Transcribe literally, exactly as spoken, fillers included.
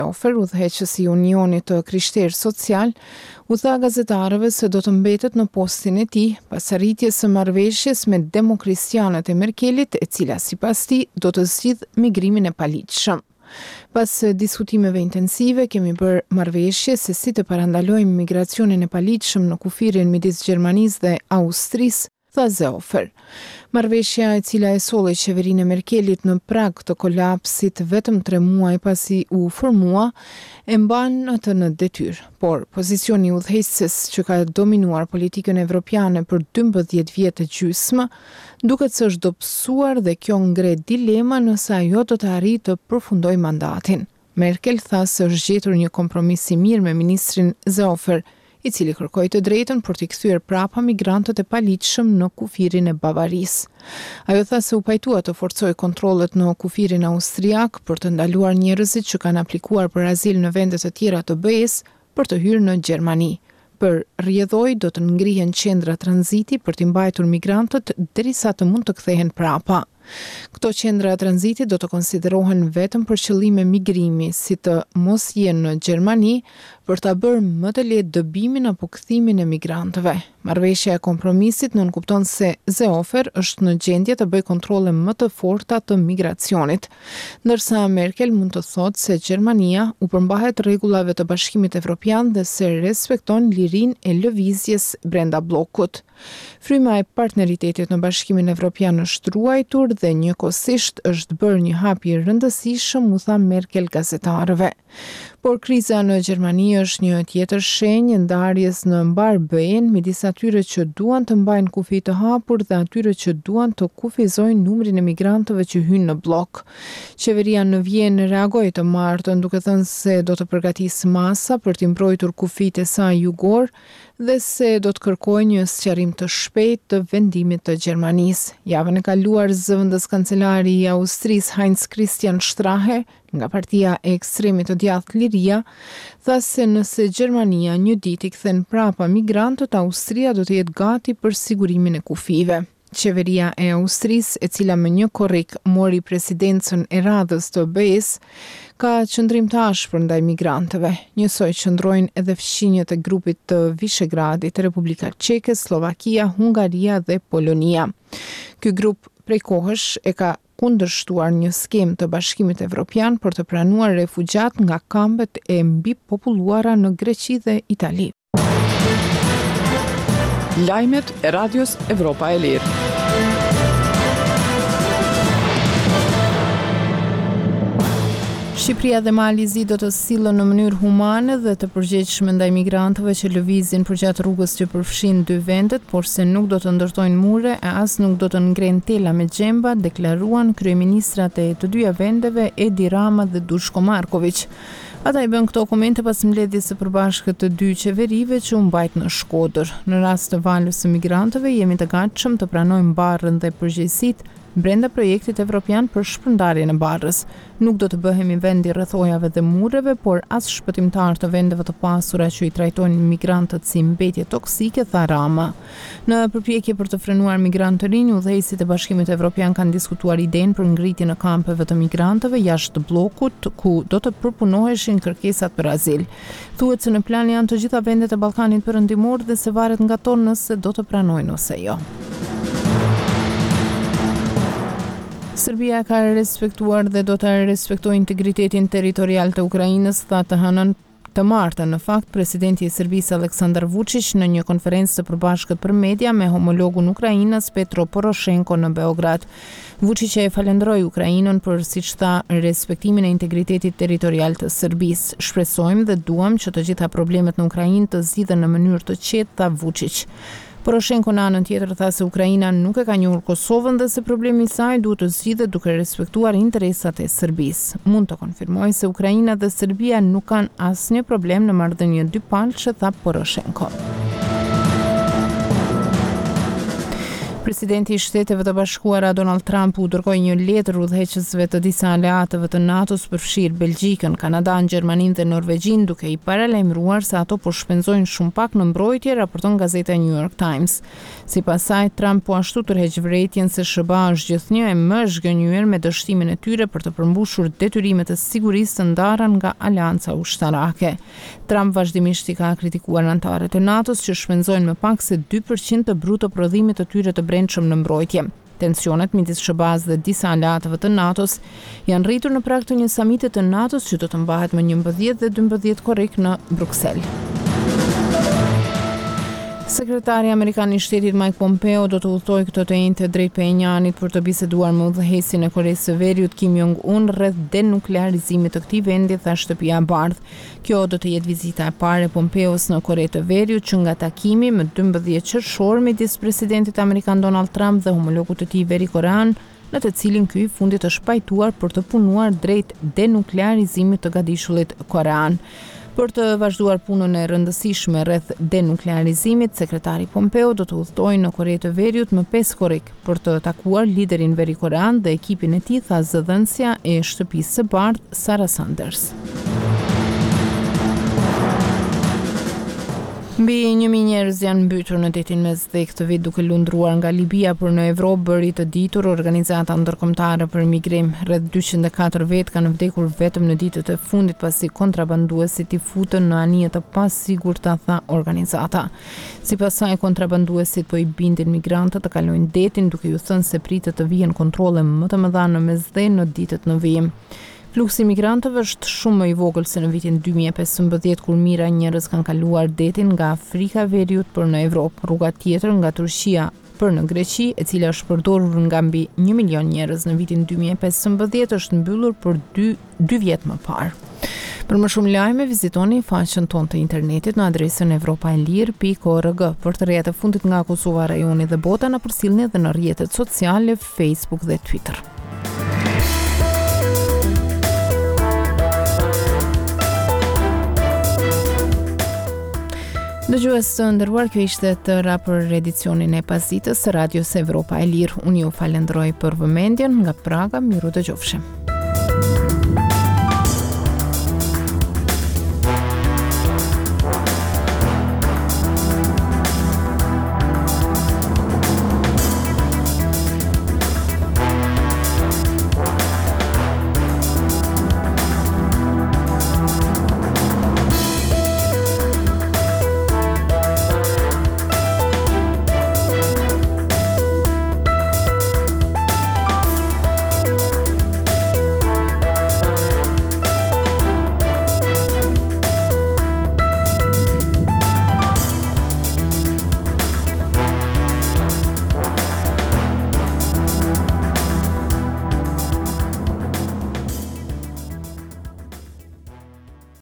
Seehofer, udhëheqësi i Unionit të Krishterë Social, u tha gazetarëve se do të mbetet në postin e tij pas arritjes së marrëveshjes me demokristianët e Merkelit, e cila sipas tij do të zgjidh migrimin e paligjshëm. Pas diskutimeve intensive, kemi bërë marrëveshje se si të parandalojmë migracionin e paligjshëm në kufirin midis Gjermanisë dhe Austrisë, tha Seehofer. Marrëveshja e cila e solli qeverinë e Merkelit në prag të kolapsit vetëm tre muaj pasi u formua, e mban atë në detyrë, por pozicioni i udhëheqëses që ka dominuar politikën evropiane për dymbëdhjetë vjet e gjysmë, duket se është dobësuar dhe kjo ngre dilema nëse ajo do të arrijë të përfundojë mandatin. Merkel tha se është gjetur një kompromis i mirë me ministrin Seehofer, i cili kërkoi të drejtën për t'i kthyer prapa migrantët e paligjshëm në kufirin e Bavarisë. Ajo tha se u pajtua të forcojë kontrollet në kufirin austriak për të ndaluar njerëzit që kanë aplikuar për azil në vende të tjera të B E-s për të hyrë në Gjermani. Për rrjedhoj do të ngrihen qendra tranziti për t'i mbajtur migrantët derisa të mund të kthehen prapa. Këto qendra tranziti do të konsiderohen vetëm për qëllime migrimi, si të mos jenë në Gjermani, për ta bërë më të lehtë dëbimin apo kthimin e migrantëve. Marrëveshja e kompromisit nënkupton se Seehofer është në gjendje të bëjë kontrolle më të forta të migracionit, ndërsa Merkel mund të thotë se Gjermania u përmbahet rregullave të Bashkimit Evropian dhe se respekton lirinë e lëvizjes brenda bllokut. Fryma e partneritetit në Bashkimin Evropian është ruajtur dhe njëkohësisht është bërë një hap i rëndësishëm, u tha Merkel gazetarëve. Por kriza në Gjermani është një tjetër shenjë ndarjes në mbar B-n midis atyre që duan të mbajnë kufi të hapur dhe atyre që duan të kufizojnë numrin e migrantëve që hynë në blok. Qeveria në Vjenë reagoi të martën duke thënë se do të përgatisë masa për t'i mbrojtur kufijtë e saj jugor dhe se do të kërkojë një sqarim të shpejtë të vendimit të Gjermanisë. Javën e kaluar zëvendës kancelari i Austrisë Heinz Christian Strache nga partia e ekstremit të djathtë Liria, tha se nëse Gjermania një ditë i kthen prapa migrantët, Austria do të jetë gati për sigurimin e kufive. Qeveria e Austrisë, e cila me një korrik mori presidencën e radhës të B E-s, ka qëndrim të ashpër ndaj migrantëve. Njësoj qëndrojnë edhe fqinjet e grupit të Vishegradit, Republika Çeke, Slovakia, Hungaria dhe Polonia. Ky grup prej kohësh e ka kundërshtuar një skemë të Bashkimit Evropian për të pranuar refugjat nga kambet e mbipopulluara në Greqi dhe Itali. Lajmet e Radios Evropa e Lirë. Shqipëria dhe Malizi do të sillen në mënyrë humane dhe të përgjegjshme ndaj migrantëve që lëvizin përgjatë rrugës që përfshin dy vendet, por se nuk do të ndërtojnë mure e as nuk do të ngrenë tela me gjemba, deklaruan kryeministrat e të dyja vendeve Edi Rama dhe Dushko Marković. Ata i bën këto komente pas mbledhjes së përbashkët të dy qeverive që u mbajt në Shkodër. Në rast të valës së migrantëve jemi të gatshëm të pranojmë barrën dhe përgjegjësitë brenda projektit evropian për shpërndarjen e barrës. Nuk do të bëhemi vend i rrethojave dhe mureve, por as shpëtimtar të vendeve të pasura që i trajtojnë migrantët si mbetje toksike, tha Rama. Në përpjekje për të frenuar migrantë të rinj, udhëheqësit e Bashkimit Evropian kanë diskutuar idenë për ngritjen e kampeve të migrantëve jashtë bllokut, ku do të përpunoheshin kërkesat për azil. Thuhet se në plan janë të gjitha vendet e Ballkanit Perëndimor dhe se varet nga to nëse do të pranojnë ose jo. Serbia ka respektuar dhe do të respektojë integritetin territorial të Ukrainës, tha të hënën të martën. Në fakt, presidenti i Serbisë Aleksandar Vučić në një konferencë të përbashkët për media me homologun Ukrainës Petro Poroshenko në Beograd. Vučić e falenderoi Ukrainën për, siç tha, respektimin e integritetit territorial të Serbisë. Shpresojmë dhe duam që të gjitha problemet në Ukrainë të zgjidhen në mënyrë të qetë, tha Vučić. Poroshenko në anën tjetër tha se Ukraina nuk e ka njohur Kosovën dhe se problemi i saj duhet të zgjidhet duke respektuar interesat e Serbisë. Mund të konfirmoj se Ukraina dhe Serbia nuk kanë asnjë problem në marrëdhënie dypalçe, tha Poroshenko. Presidenti i Shteteve të Bashkuara Donald Trump u dërgoi një letër udhëheqësve të disa aleatëve të NATO-s përfshirë Belgjikën, Kanadan, Gjermaninë dhe Norvegjinë, duke i paralajmëruar se ato po shpenzojnë shumë pak në mbrojtje, raporton gazeta New York Times. Sipas saj, Trump po ashtu tërheq vërejtjen se S B A është gjithnjë e më zhgënjur me dështimin e tyre për të përmbushur detyrimet e sigurisë të ndara nga Aleanca Ushtarake. Trump vazhdimisht i ka kritikuar anëtarët e NATO-s që shpenzojnë më pak se dy përqind të bruto prodhimit të tyre të brendshëm në mbrojtje. Tensionet midis S B A-s dhe disa aleatëve të NATO-s janë rritur në prag të një samiti të NATO-s që do të mbahet më njëmbëdhjetë dhe dymbëdhjetë korrik në Bruksel. Sekretari Amerikan i Shtetit Mike Pompeo do të udhtojë këtë të njëjtë drejt Pjongjanit për të biseduar me udhëheqësin e Koresë së Veriut Kim Jong-un rreth denuklearizimit të këtij vendi, tha Shtëpia e Bardhë. Kjo do të jetë vizita e parë e Pompeos në Kore të Veriut që nga takimi më dymbëdhjetë qershor midis presidentit amerikan Donald Trump dhe homologut të tij Veri-Korean, në të cilin ky i fundit është pajtuar për të punuar drejt denuklearizimit të gadishullit korean. Për të vazhduar punën e rëndësishme rreth denuklearizimit, sekretari Pompeo do të udhtojë në Kore të Veriut më pesë korrik për të takuar liderin Veri-Korean dhe ekipin e tij, tha zëdhënësja e Shtëpisë së Bardhë Sarah Sanders. Mbi një mijë njerëz janë mbytur në detin mesdhek këtë vit duke lundruar nga Libia për në Evropë, bëri të ditur Organizata Ndërkombëtare për Migrim. Rreth dyqind e katër vetë kanë vdekur vetëm në ditët e fundit pasi kontrabanduesit i futën në anije të pasigurta, tha organizata. Sipas saj, kontrabanduesit po i bindin migrantët të kalojnë detin duke ju thënë se pritet të vihen kontrolle më të mëdha në mesdhe në ditët në vijim. Fluksi migrantëve është shumë më i vogël se në vitin dy mijë e pesëmbëdhjetë kur mijëra njerëz kanë kaluar detin nga Afrika e Veriut për në Evropë. Rruga tjetër nga Turqia për në Greqi, e cila është përdorur nga mbi një milion njerëz në vitin dy mijë e pesëmbëdhjetë, është mbyllur për dy, dy vjet më parë. Për më shumë lajme, vizitoni faqen tonë të internetit në adresën evropaelir pikë org. Për të rrjetet e fundit nga Kosova, rajoni dhe bota, na përcjellni edhe në rrjetet sociale, Facebook dhe Twitter. Dëgjues të nderuar, kjo ishte tëra për edicionin e pasdites së Radios Evropa e Lirë. Unë ju falenderoj për vëmendjen nga Praga, miru dëgjofshim.